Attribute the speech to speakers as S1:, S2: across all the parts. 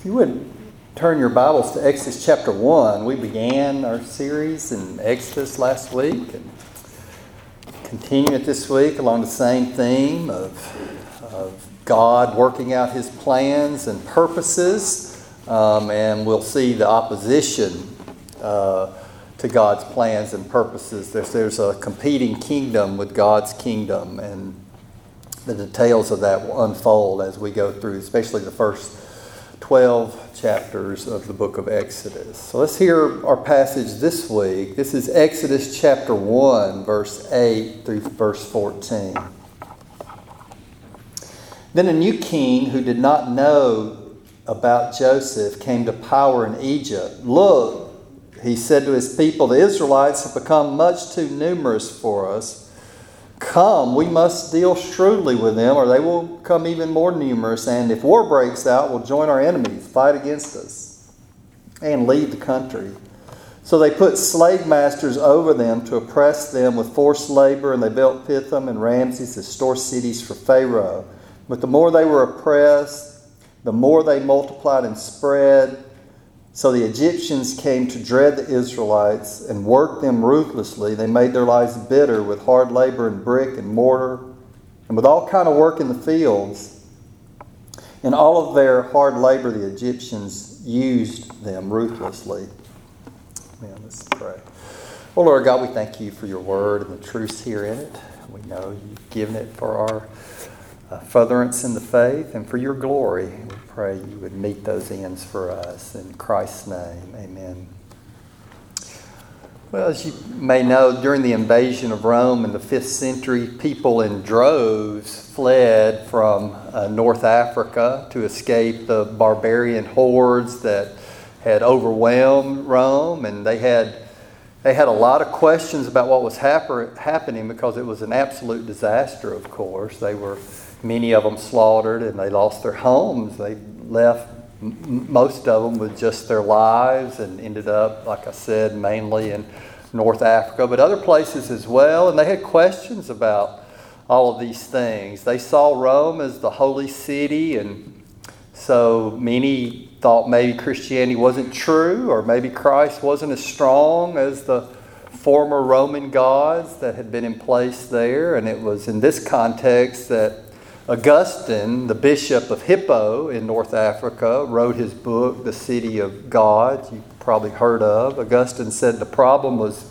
S1: If you would turn your Bibles to Exodus chapter 1. We began our series in Exodus last week and continue it this week along the same theme of God working out His plans and purposes. And we'll see the opposition to God's plans and purposes. There's a competing kingdom with God's kingdom, and the details of that will unfold as we go through, especially the first 12 chapters of the book of Exodus. So let's hear our passage this week. This is Exodus chapter 1, verse 8 through verse 14. Then a new king who did not know about Joseph came to power in Egypt. Look, he said to his people, the Israelites have become much too numerous for us. Come, we must deal shrewdly with them, or they will become even more numerous, and if war breaks out, we'll join our enemies, fight against us, and leave the country. So they put slave masters over them to oppress them with forced labor, and they built Pithom and Ramses as store cities for Pharaoh. But the more they were oppressed, the more they multiplied and spread. So the Egyptians came to dread the Israelites and worked them ruthlessly. They made their lives bitter with hard labor and brick and mortar and with all kind of work in the fields. In all of their hard labor, the Egyptians used them ruthlessly. Man, let's pray. Well, Lord God, we thank you for your word and the truths here in it. We know you've given it for our furtherance in the faith and for your glory. We pray you would meet those ends for us. In Christ's name, amen. Well, as you may know, during the invasion of Rome in the 5th century, people in droves fled from North Africa to escape the barbarian hordes that had overwhelmed Rome, and they had a lot of questions about what was happening because it was an absolute disaster, of course. Many of them slaughtered, and they lost their homes. They left, most of them, with just their lives and ended up, like I said, mainly in North Africa, but other places as well. And they had questions about all of these things. They saw Rome as the holy city, and so many thought maybe Christianity wasn't true, or maybe Christ wasn't as strong as the former Roman gods that had been in place there. And it was in this context that Augustine, the bishop of Hippo in North Africa, wrote his book, The City of God, you've probably heard of. Augustine said the problem was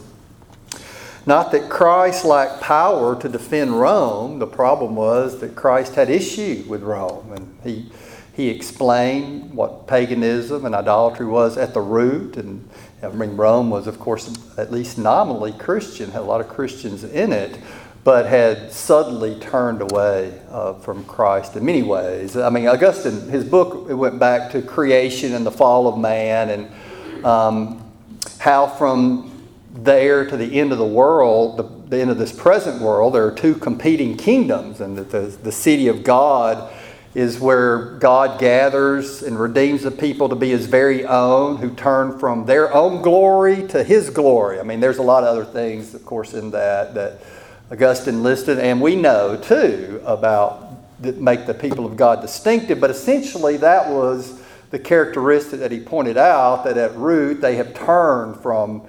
S1: not that Christ lacked power to defend Rome. The problem was that Christ had issue with Rome. And he explained what paganism and idolatry was at the root. And Rome was, of course, at least nominally Christian, had a lot of Christians in it, but had suddenly turned away from Christ in many ways. I mean, Augustine, his book, it went back to creation and the fall of man, and how from there to the end of the world, the end of this present world, there are two competing kingdoms, and that the city of God is where God gathers and redeems the people to be His very own, who turn from their own glory to His glory. I mean, there's a lot of other things, of course, in that Augustine listed, and we know too about that make the people of God distinctive, but essentially that was the characteristic that he pointed out, that at root they have turned from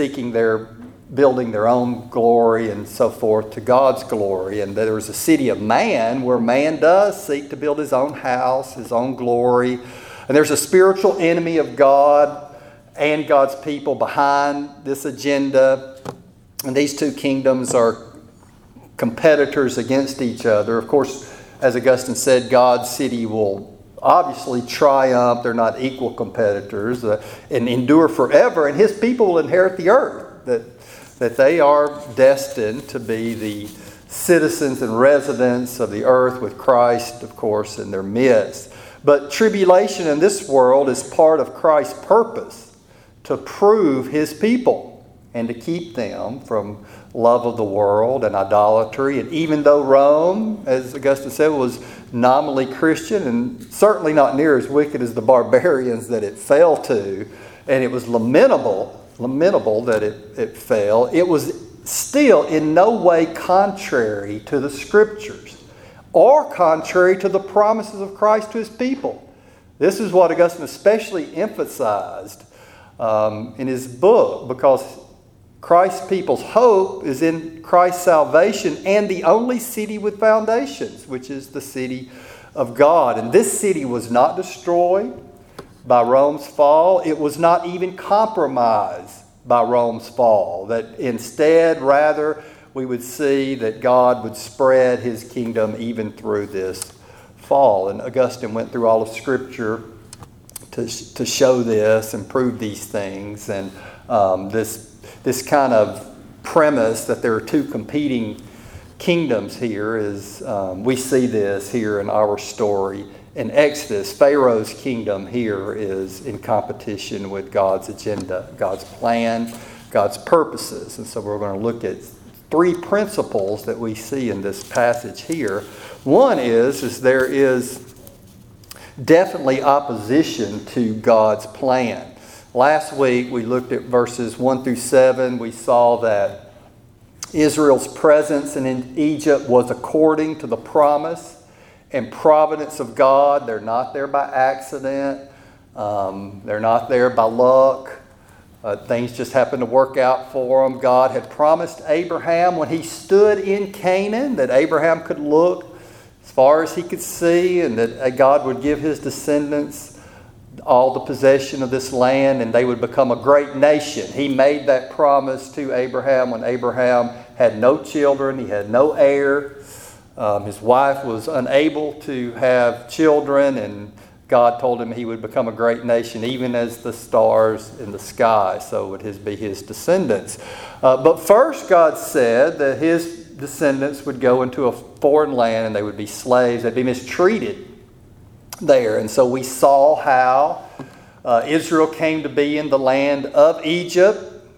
S1: building their own glory and so forth to God's glory, and there was a city of man where man does seek to build his own house, his own glory, and there's a spiritual enemy of God and God's people behind this agenda, and these two kingdoms are competitors against each other. Of course, as Augustine said, God's city will obviously triumph. They're not equal competitors, and endure forever, and His people will inherit the earth. That they are destined to be the citizens and residents of the earth with Christ, of course, in their midst. But tribulation in this world is part of Christ's purpose to prove His people and to keep them from love of the world and idolatry. And even though Rome, as Augustine said, was nominally Christian and certainly not near as wicked as the barbarians that it fell to, and it was lamentable that it fell, it was still in no way contrary to the Scriptures or contrary to the promises of Christ to His people. This is what Augustine especially emphasized in his book, because Christ's people's hope is in Christ's salvation and the only city with foundations, which is the city of God. And this city was not destroyed by Rome's fall. It was not even compromised by Rome's fall. That instead, rather, we would see that God would spread his kingdom even through this fall. And Augustine went through all of Scripture to show this and prove these things. And this kind of premise that there are two competing kingdoms here is, we see this here in our story. In Exodus, Pharaoh's kingdom here is in competition with God's agenda, God's plan, God's purposes. And so we're going to look at three principles that we see in this passage here. One is there is definitely opposition to God's plan. Last week we looked at verses 1 through 7. We saw that Israel's presence in Egypt was according to the promise and providence of God. They're not there by accident. They're not there by luck. Things just happened to work out for them. God had promised Abraham when he stood in Canaan that Abraham could look as far as he could see, and that God would give his descendants all the possession of this land and they would become a great nation. He made that promise to Abraham when Abraham had no children, he had no heir. His wife was unable to have children, and God told him he would become a great nation, even as the stars in the sky. So would be his descendants. But first God said that his descendants would go into a foreign land and they would be slaves. They'd be mistreated there. And so we saw how Israel came to be in the land of Egypt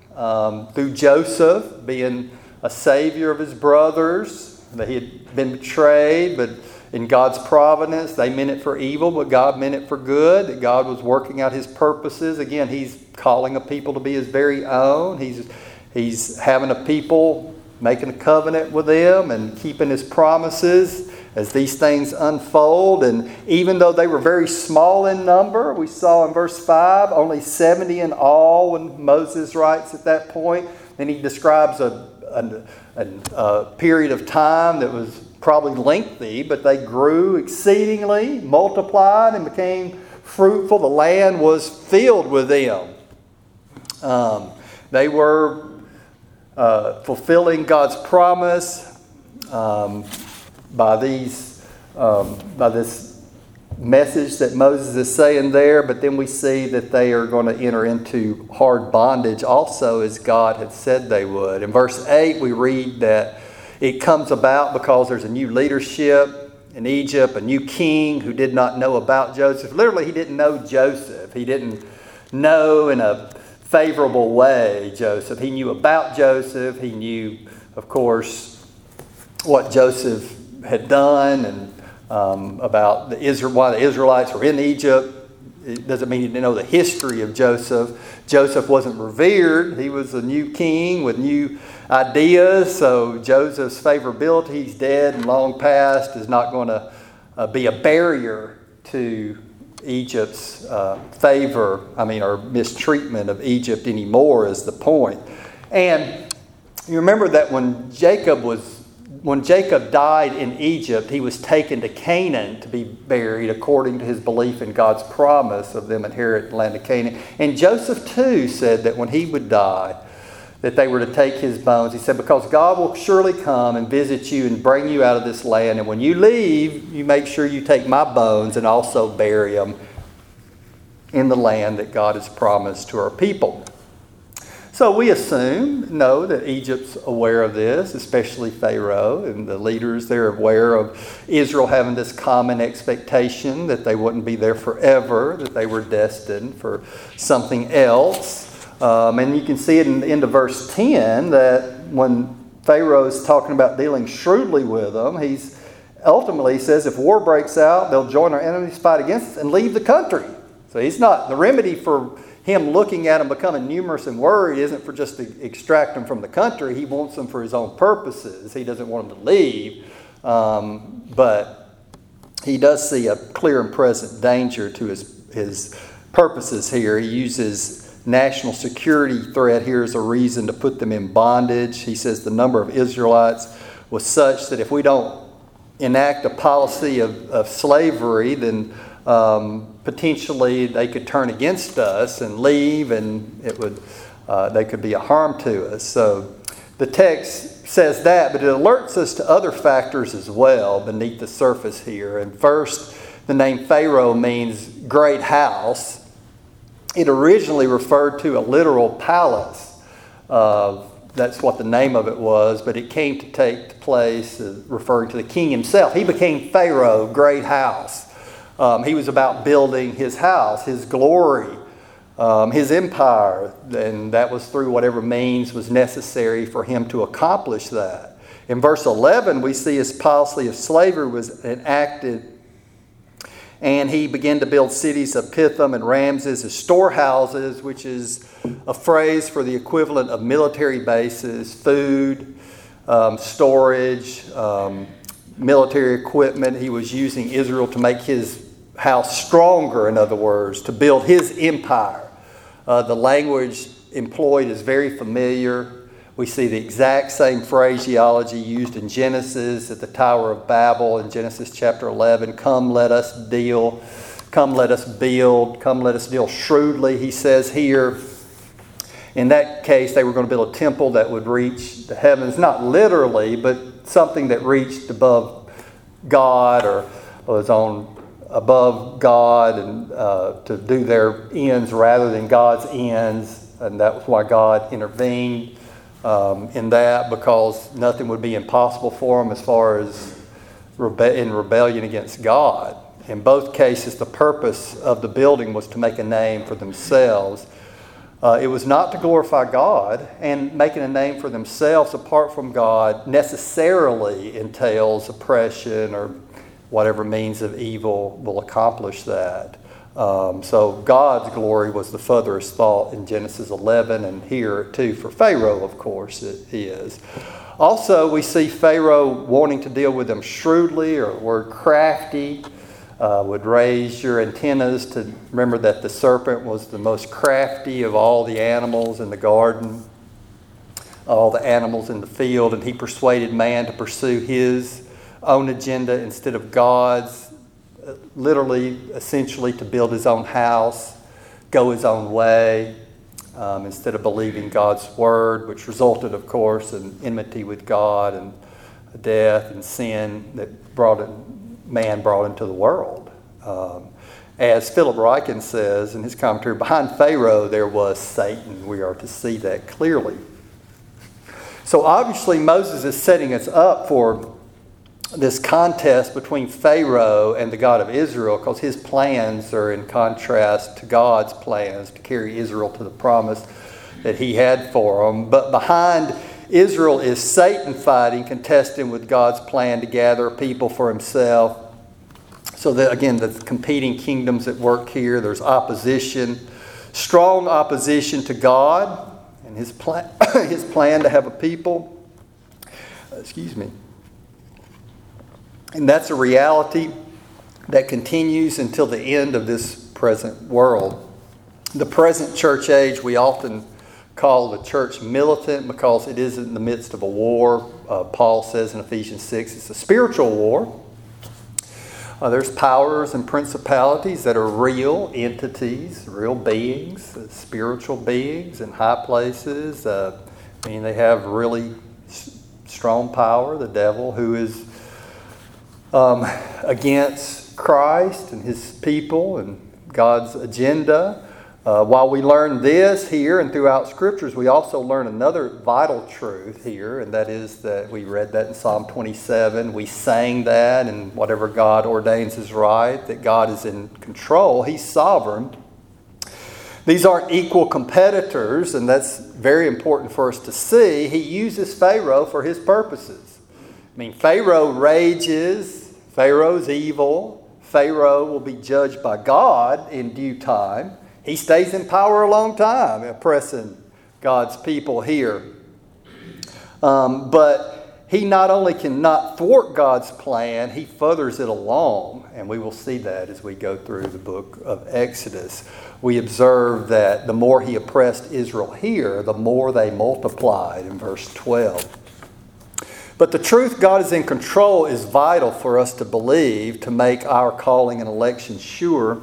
S1: through Joseph being a savior of his brothers. That he had been betrayed, but in God's providence, they meant it for evil, but God meant it for good, that God was working out his purposes. Again, he's calling a people to be his very own. He's having a people, making a covenant with them and keeping his promises as these things unfold. And even though they were very small in number, we saw in verse 5, only 70 in all when Moses writes at that point. Then he describes a period of time that was probably lengthy, but they grew exceedingly, multiplied, and became fruitful. The land was filled with them. They were fulfilling God's promise by this message that Moses is saying there, but then we see that they are going to enter into hard bondage also, as God had said they would. In verse 8 we read that it comes about because there's a new leadership in Egypt, a new king who did not know about Joseph. Literally, he didn't know Joseph. He didn't know in a favorable way Joseph. He knew about Joseph. He knew, of course, what Joseph had done and about why the Israelites were in Egypt. It doesn't mean he didn't know the history of Joseph. Joseph wasn't revered. He was a new king with new ideas. So Joseph's favorability, he's dead and long past, is not going to be a barrier to Egypt's favor, or mistreatment of Egypt anymore, is the point. And you remember that when Jacob died in Egypt, he was taken to Canaan to be buried according to his belief in God's promise of them inheriting the land of Canaan. And Joseph too said that when he would die, that they were to take his bones. He said, because God will surely come and visit you and bring you out of this land. And when you leave, you make sure you take my bones and also bury them in the land that God has promised to our people. So we know that Egypt's aware of this, especially Pharaoh, and the leaders, they're aware of Israel having this common expectation that they wouldn't be there forever, that they were destined for something else. And you can see it in the end of verse 10 that when Pharaoh is talking about dealing shrewdly with them, he's ultimately says if war breaks out, they'll join our enemies, fight against us, and leave the country. So he's not, the remedy for him looking at them becoming numerous and worried isn't for just to extract them from the country. He wants them for his own purposes. He doesn't want them to leave. But he does see a clear and present danger to his his purposes here. He uses national security threat here as a reason to put them in bondage. He says the number of Israelites was such that if we don't enact a policy of slavery, then potentially they could turn against us and leave, and it would they could be a harm to us. So the text says that, but it alerts us to other factors as well beneath the surface here. And first, the name Pharaoh means great house. It originally referred to a literal palace. That's what the name of it was, but it came to take place referring to the king himself. He became Pharaoh, great house. He was about building his house, his glory, his empire, and that was through whatever means was necessary for him to accomplish that. In verse 11, we see his policy of slavery was enacted, and he began to build cities of Pithom and Ramses as storehouses, which is a phrase for the equivalent of military bases, food, storage, military equipment. He was using Israel to make his house stronger, in other words, to build his empire. The language employed is very familiar. We see the exact same phraseology used in Genesis at the Tower of Babel in Genesis chapter 11. Come, let us deal. Come, let us build. Come, let us deal shrewdly, he says here. In that case, they were going to build a temple that would reach the heavens, not literally, but something that reached above God or was on above God, and to do their ends rather than God's ends. And that was why God intervened in that, because nothing would be impossible for them as far as in rebellion against God. In both cases, the purpose of the building was to make a name for themselves. It was not to glorify God, and making a name for themselves apart from God necessarily entails oppression or whatever means of evil will accomplish that. So God's glory was the furthest thought in Genesis 11, and here too for Pharaoh, of course, it is. Also, we see Pharaoh wanting to deal with them shrewdly, or the word crafty would raise your antennas to remember that the serpent was the most crafty of all the animals in the garden, all the animals in the field, and he persuaded man to pursue his own agenda instead of God's, literally, essentially to build his own house, go his own way, instead of believing God's word, which resulted, of course, in enmity with God and death and sin that man brought into the world. As Philip Ryken says in his commentary, behind Pharaoh there was Satan. We are to see that clearly. So obviously Moses is setting us up for this contest between Pharaoh and the God of Israel, because his plans are in contrast to God's plans to carry Israel to the promise that he had for them. But behind Israel is Satan fighting, contesting with God's plan to gather people for himself. So that, again, the competing kingdoms at work here. There's opposition, strong opposition to God and his plan, his plan to have a people. And that's a reality that continues until the end of this present world. The present church age we often call the church militant because it is in the midst of a war. Paul says in Ephesians 6 it's a spiritual war. There's powers and principalities that are real entities, real beings, spiritual beings in high places. They have really strong power. The devil, who is against Christ and his people and God's agenda. While we learn this here and throughout Scriptures, we also learn another vital truth here, and that is that we read that in Psalm 27. We sang that, and whatever God ordains is right, that God is in control. He's sovereign. These aren't equal competitors, and that's very important for us to see. He uses Pharaoh for his purposes. Pharaoh rages. Pharaoh's evil. Pharaoh will be judged by God in due time. He stays in power a long time, oppressing God's people here. But he not only cannot thwart God's plan, he furthers it along. And we will see that as we go through the book of Exodus. We observe that the more he oppressed Israel here, the more they multiplied in verse 12. But the truth God is in control is vital for us to believe to make our calling and election sure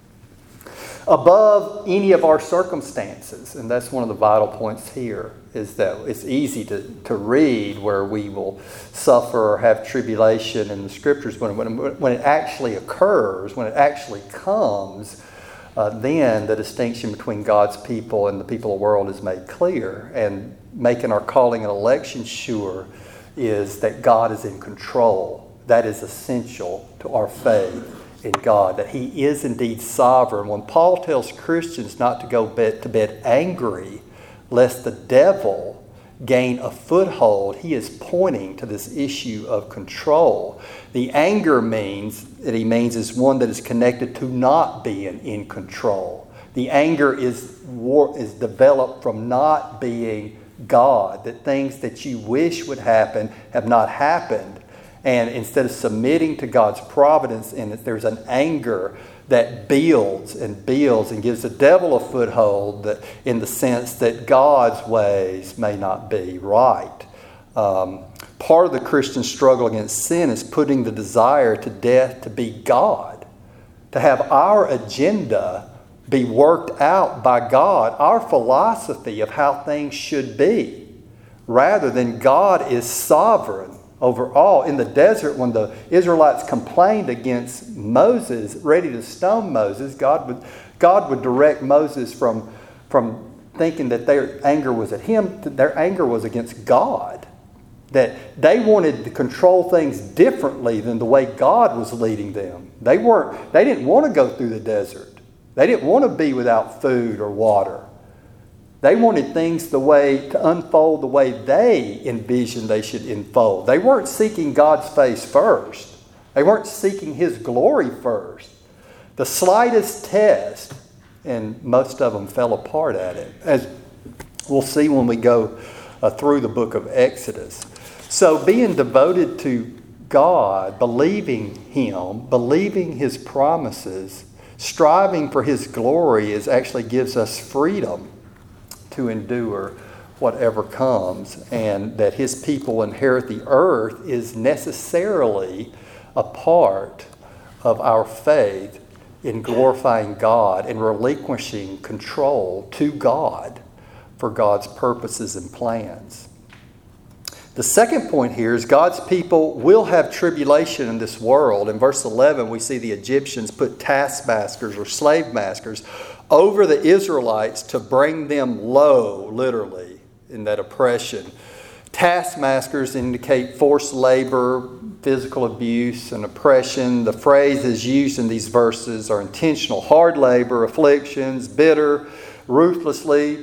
S1: above any of our circumstances. And that's one of the vital points here, is that it's easy to read where we will suffer or have tribulation in the Scriptures. When it actually occurs, when it actually comes, then the distinction between God's people and the people of the world is made clear. And making our calling and election sure is that God is in control. That is essential to our faith in God, that he is indeed sovereign. When Paul tells Christians not to go to bed angry lest the devil gain a foothold, he is pointing to this issue of control. The anger that he means is one that is connected to not being in control. The anger is developed from not being God, that things that you wish would happen have not happened. And instead of submitting to God's providence in it, there's an anger that builds and gives the devil a foothold, that, in the sense that God's ways may not be right. Part of the Christian struggle against sin is putting the desire to death to be God, to have our agenda be worked out by God, our philosophy of how things should be, rather than God is sovereign over all. In the desert, when the Israelites complained against Moses, ready to stone Moses, God would direct Moses from thinking that their anger was at him. Their anger was against God. That they wanted to control things differently than the way God was leading them. They didn't want to go through the desert. They didn't want to be without food or water. They wanted things to unfold the way they envisioned they should unfold. They weren't seeking God's face first. They weren't seeking his glory first. The slightest test, and most of them fell apart at it, as we'll see when we go through the book of Exodus. So being devoted to God, believing him, believing his promises, striving for his glory actually gives us freedom to endure whatever comes, and that his people inherit the earth is necessarily a part of our faith in glorifying God and relinquishing control to God for God's purposes and plans. The second point here is God's people will have tribulation in this world. In verse 11, we see the Egyptians put taskmasters or slave masters over the Israelites to bring them low, literally, in that oppression. Taskmasters indicate forced labor, physical abuse, and oppression. The phrases used in these verses are intentional hard labor, afflictions, bitter, ruthlessly.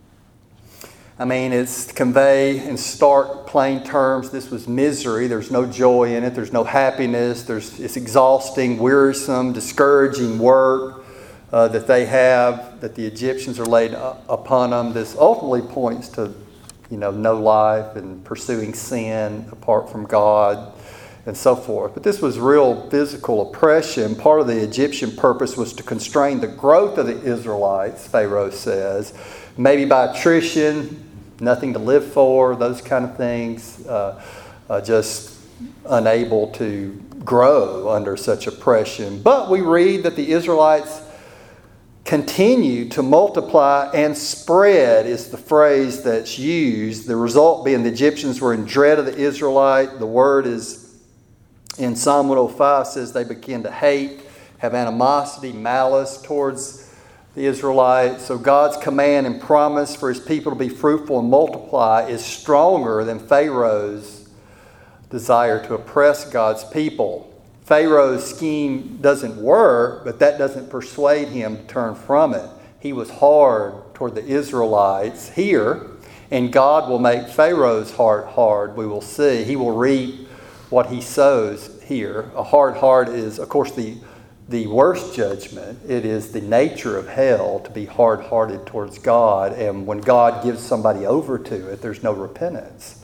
S1: It's to convey in stark, plain terms, this was misery. There's no joy in it. There's no happiness. It's exhausting, wearisome, discouraging work that they have, that the Egyptians are laid upon them. This ultimately points to, no life and pursuing sin apart from God and so forth. But this was real physical oppression. Part of the Egyptian purpose was to constrain the growth of the Israelites, Pharaoh says, maybe by attrition, nothing to live for, those kind of things, just unable to grow under such oppression. But we read that the Israelites continue to multiply and spread is the phrase that's used. The result being the Egyptians were in dread of the Israelite. The word is in Psalm 105 says they begin to hate, have animosity, malice towards the Israelites. So God's command and promise for his people to be fruitful and multiply is stronger than Pharaoh's desire to oppress God's people. Pharaoh's scheme doesn't work, but that doesn't persuade him to turn from it. He was hard toward the Israelites here, and God will make Pharaoh's heart hard, we will see. He will reap what he sows here. A hard heart is, of course, the worst judgment. It is the nature of hell to be hard-hearted towards God, and when God gives somebody over to it, there's no repentance.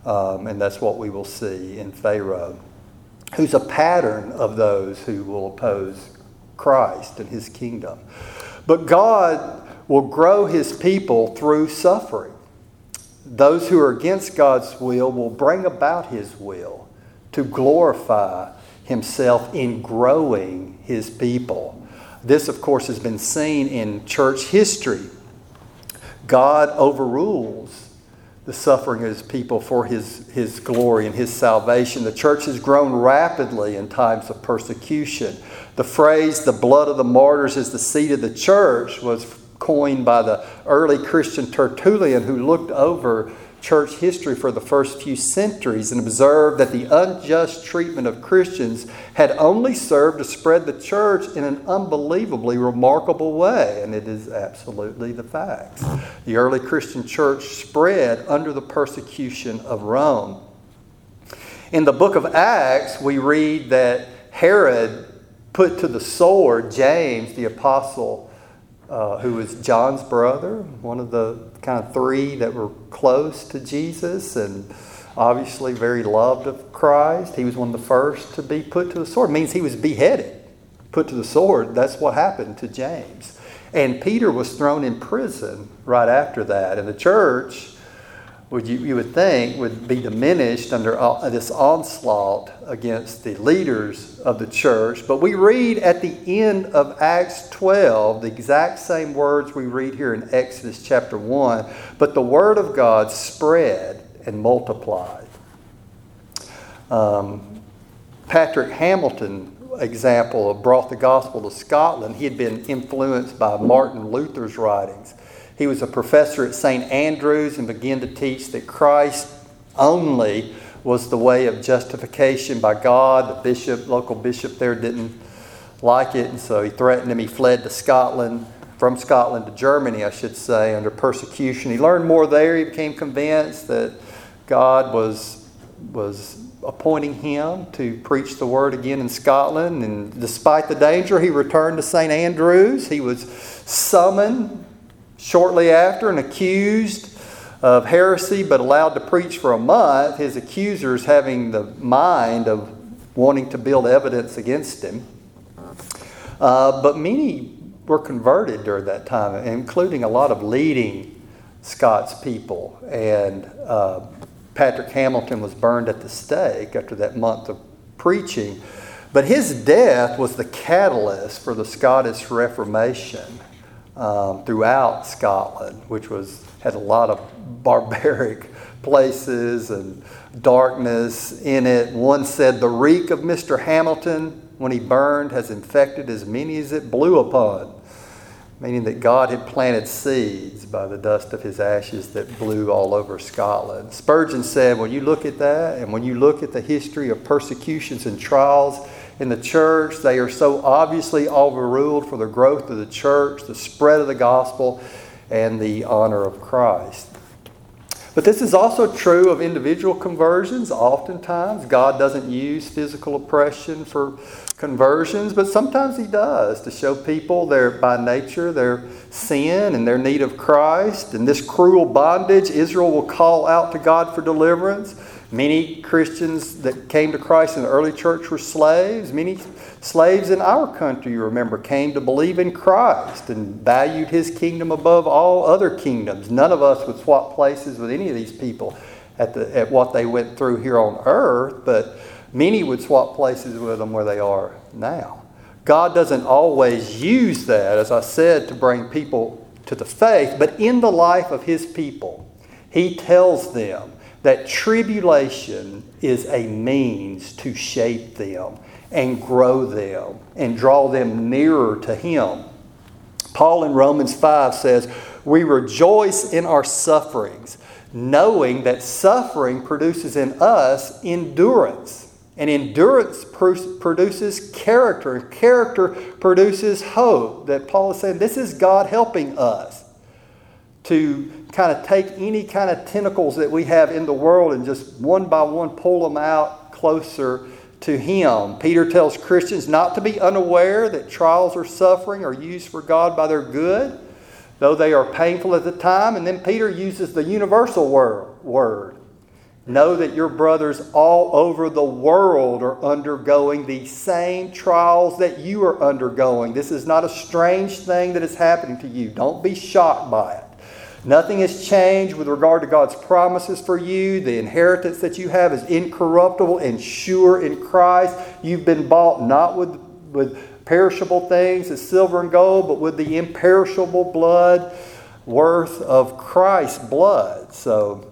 S1: And that's what we will see in Pharaoh, who's a pattern of those who will oppose Christ and his kingdom. But God will grow his people through suffering. Those who are against God's will bring about his will to glorify himself in growing his people. This, of course, has been seen in church history. God overrules the suffering of his people for his glory and his salvation. The church has grown rapidly in times of persecution. The phrase, the blood of the martyrs is the seed of the church, was coined by the early Christian Tertullian, who looked over church history for the first few centuries and observed that the unjust treatment of Christians had only served to spread the church in an unbelievably remarkable way. And it is absolutely the fact. The early Christian church spread under the persecution of Rome. In the book of Acts, we read that Herod put to the sword James, the apostle, who was John's brother, one of the kind of three that were close to Jesus and obviously very loved of Christ. He was one of the first to be put to the sword. It means he was beheaded, put to the sword. That's what happened to James. And Peter was thrown in prison right after that. And the church, you would think, would be diminished under this onslaught against the leaders of the church. But we read at the end of Acts 12 the exact same words we read here in Exodus chapter 1. But the word of God spread and multiplied. Patrick Hamilton, example, brought the gospel to Scotland. He had been influenced by Martin Luther's writings. He was a professor at St. Andrews and began to teach that Christ only was the way of justification by God. The local bishop there didn't like it, and so he threatened him. He fled to Scotland, from Scotland to Germany, I should say, under persecution. He learned more there. He became convinced that God was appointing him to preach the word again in Scotland. And despite the danger, he returned to St. Andrews. He was summoned shortly after and accused of heresy, but allowed to preach for a month, his accusers having the mind of wanting to build evidence against him. But many were converted during that time, including a lot of leading Scots people. And Patrick Hamilton was burned at the stake after that month of preaching. But his death was the catalyst for the Scottish Reformation. Throughout Scotland, which had a lot of barbaric places and darkness in it. One said, the reek of Mr. Hamilton, when he burned, has infected as many as it blew upon, meaning that God had planted seeds by the dust of his ashes that blew all over Scotland. Spurgeon said, when you look at that, and when you look at the history of persecutions and trials in the church, they are so obviously overruled for the growth of the church, the spread of the gospel, and the honor of Christ. But this is also true of individual conversions. Oftentimes, God doesn't use physical oppression for conversions, but sometimes he does to show people by nature their sin and their need of Christ. In this cruel bondage, Israel will call out to God for deliverance. Many Christians that came to Christ in the early church were slaves. Many slaves in our country, you remember, came to believe in Christ and valued his kingdom above all other kingdoms. None of us would swap places with any of these people at what they went through here on earth, but many would swap places with them where they are now. God doesn't always use that, as I said, to bring people to the faith, but in the life of his people, he tells them that tribulation is a means to shape them and grow them and draw them nearer to him. Paul in Romans 5 says, we rejoice in our sufferings, knowing that suffering produces in us endurance. And endurance produces character, and character produces hope. That Paul is saying, this is God helping us to kind of take any kind of tentacles that we have in the world and just one by one pull them out closer to him. Peter tells Christians not to be unaware that trials or suffering are used for God by their good, though they are painful at the time. And then Peter uses the universal word. Know that your brothers all over the world are undergoing the same trials that you are undergoing. This is not a strange thing that is happening to you. Don't be shocked by it. Nothing has changed with regard to God's promises for you. The inheritance that you have is incorruptible and sure in Christ. You've been bought not with perishable things as silver and gold, but with the imperishable blood worth of Christ's blood. So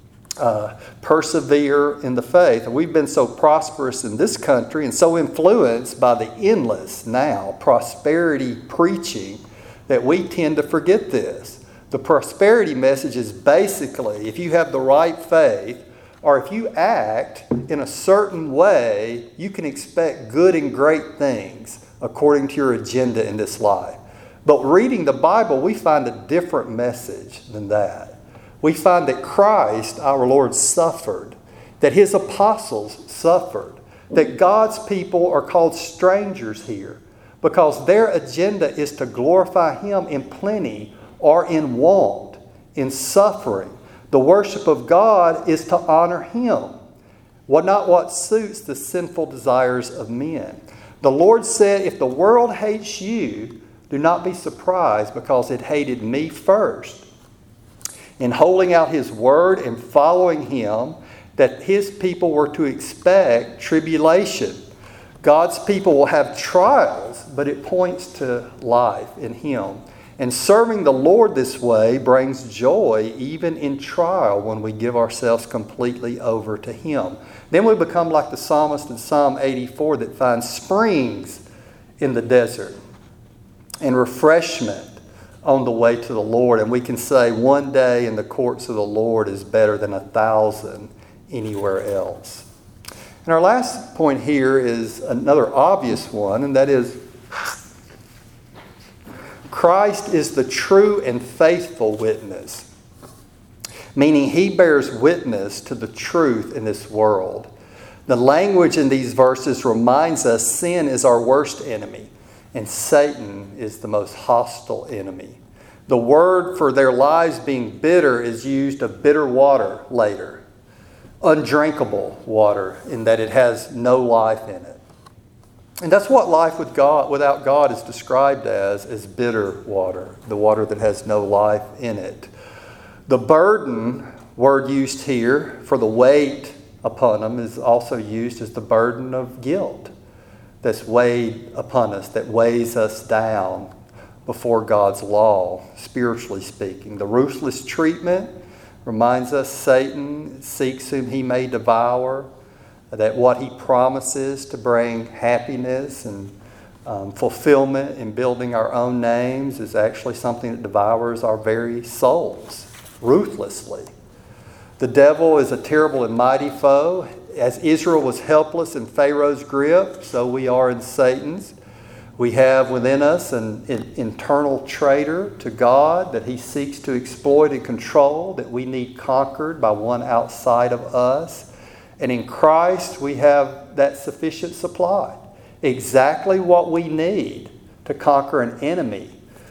S1: persevere in the faith. And we've been so prosperous in this country and so influenced by the endless now prosperity preaching that we tend to forget this. The prosperity message is basically, if you have the right faith, or if you act in a certain way, you can expect good and great things according to your agenda in this life. But reading the Bible, we find a different message than that. We find that Christ, our Lord, suffered, that His apostles suffered, that God's people are called strangers here because their agenda is to glorify Him in plenty or in want, in suffering. The worship of God is to honor Him, not what suits the sinful desires of men. The Lord said, if the world hates you, do not be surprised because it hated me first. In holding out His word and following Him, that His people were to expect tribulation. God's people will have trials, but it points to life in Him. And serving the Lord this way brings joy even in trial when we give ourselves completely over to Him. Then we become like the psalmist in Psalm 84 that finds springs in the desert and refreshment on the way to the Lord. And we can say one day in the courts of the Lord is better than 1,000 anywhere else. And our last point here is another obvious one, and that is Christ is the true and faithful witness, meaning He bears witness to the truth in this world. The language in these verses reminds us sin is our worst enemy, and Satan is the most hostile enemy. The word for their lives being bitter is used of bitter water later. Undrinkable water, in that it has no life in it. And that's what life without God is described as bitter water, the water that has no life in it. The burden word used here for the weight upon them is also used as the burden of guilt that's weighed upon us, that weighs us down before God's law, spiritually speaking. The ruthless treatment reminds us Satan seeks whom he may devour, that what he promises to bring happiness and fulfillment in building our own names is actually something that devours our very souls ruthlessly. The devil is a terrible and mighty foe. As Israel was helpless in Pharaoh's grip, so we are in Satan's. We have within us an internal traitor to God that he seeks to exploit and control, that we need conquered by one outside of us. And in Christ, we have that sufficient supply. Exactly what we need to conquer an enemy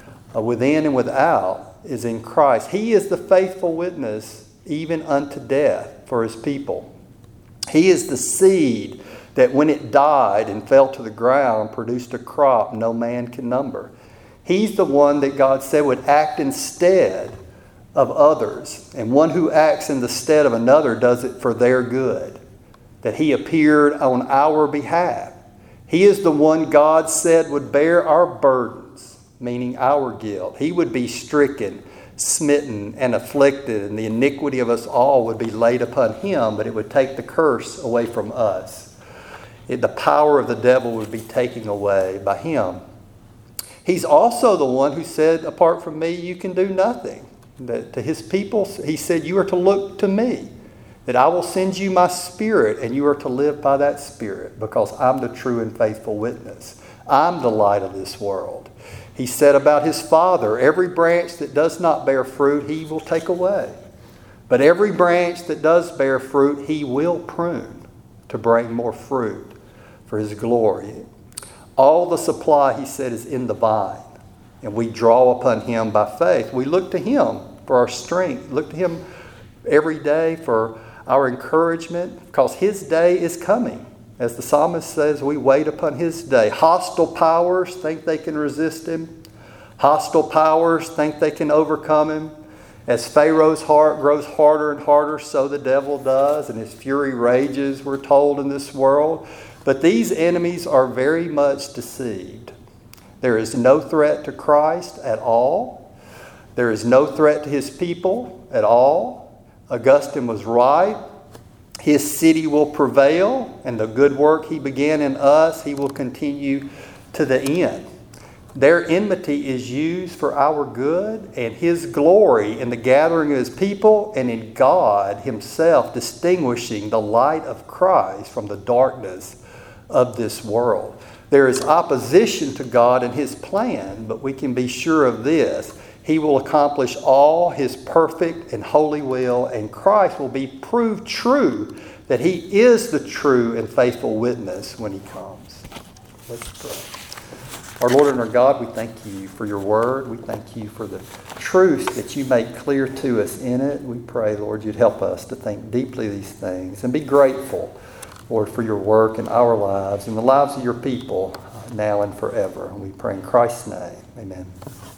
S1: within and without is in Christ. He is the faithful witness even unto death for His people. He is the seed that when it died and fell to the ground produced a crop no man can number. He's the one that God said would act instead of others. And one who acts in the stead of another does it for their good. That He appeared on our behalf. He is the one God said would bear our burdens, meaning our guilt. He would be stricken, smitten, and afflicted, and the iniquity of us all would be laid upon Him, but it would take the curse away from us. The power of the devil would be taken away by Him. He's also the one who said, apart from me, you can do nothing. That to His people, He said, you are to look to me, that I will send you my Spirit, and you are to live by that Spirit, because I'm the true and faithful witness. I'm the light of this world. He said about His Father, every branch that does not bear fruit, He will take away. But every branch that does bear fruit, He will prune to bring more fruit for His glory. All the supply, He said, is in the vine. And we draw upon Him by faith. We look to Him for our strength. Look to Him every day for our encouragement, because His day is coming. As the psalmist says, we wait upon His day. Hostile powers think they can resist Him. Hostile powers think they can overcome Him. As Pharaoh's heart grows harder and harder, so the devil does, and his fury rages, we're told, in this world. But these enemies are very much deceived. There is no threat to Christ at all. There is no threat to His people at all. Augustine was right. His city will prevail, and the good work He began in us, He will continue to the end. Their enmity is used for our good and His glory in the gathering of His people and in God Himself distinguishing the light of Christ from the darkness of this world. There is opposition to God and His plan, but we can be sure of this. He will accomplish all His perfect and holy will, and Christ will be proved true that He is the true and faithful witness when He comes. Let's pray. Our Lord and our God, we thank You for Your word. We thank You for the truth that You make clear to us in it. We pray, Lord, You'd help us to think deeply these things and be grateful, Lord, for Your work in our lives and the lives of Your people now and forever. And we pray in Christ's name. Amen.